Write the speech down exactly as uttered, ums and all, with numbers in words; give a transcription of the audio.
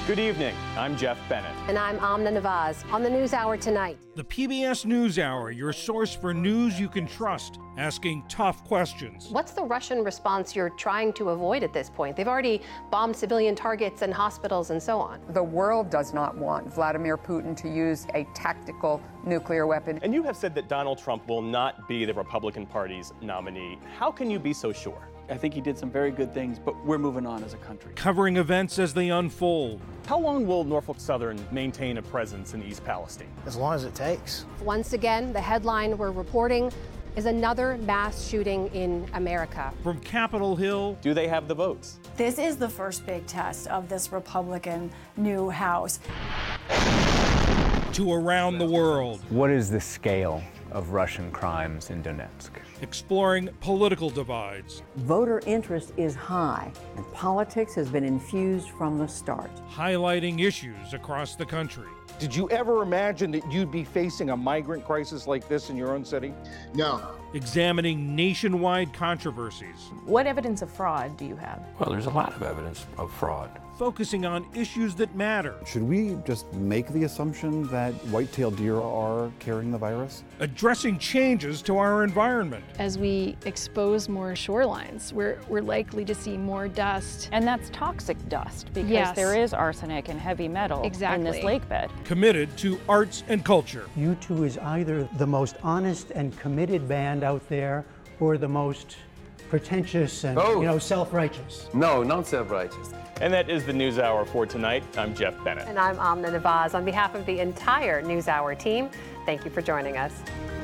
Good evening. I'm Jeff Bennett. And I'm Amna Nawaz. On the NewsHour tonight. The P B S NewsHour, your source for news you can trust, asking tough questions. What's the Russian response you're trying to avoid at this point? They've already bombed civilian targets and hospitals and so on. The world does not want Vladimir Putin to use a tactical nuclear weapon. And you have said that Donald Trump will not be the Republican Party's nominee. How can you be so sure? I think he did some very good things, but we're moving on as a country. Covering events as they unfold. How long will Norfolk Southern maintain a presence in East Palestine? As long as it takes. Once again, the headline we're reporting is another mass shooting in America. From Capitol Hill. Do they have the votes? This is the first big test of this Republican new House. To around the world. What is the scale of Russian crimes in Donetsk? Exploring political divides. Voter interest is high, and politics has been infused from the start. Highlighting issues across the country. Did you ever imagine that you'd be facing a migrant crisis like this in your own city? No. Examining nationwide controversies. What evidence of fraud do you have? Well, there's a lot of evidence of fraud. Focusing on issues that matter. Should we just make the assumption that white-tailed deer are carrying the virus? Addressing changes to our environment. As we expose more shorelines, we're, we're likely to see more dust. And that's toxic dust because yes. there is arsenic and heavy metal exactly. in this lake bed. Committed to arts and culture. U two is either the most honest and committed band out there or the most pretentious and oh. you know self-righteous. No, not self-righteous. And that is the NewsHour for tonight. I'm Jeff Bennett. And I'm Amna Nawaz. On behalf of the entire NewsHour team, thank you for joining us.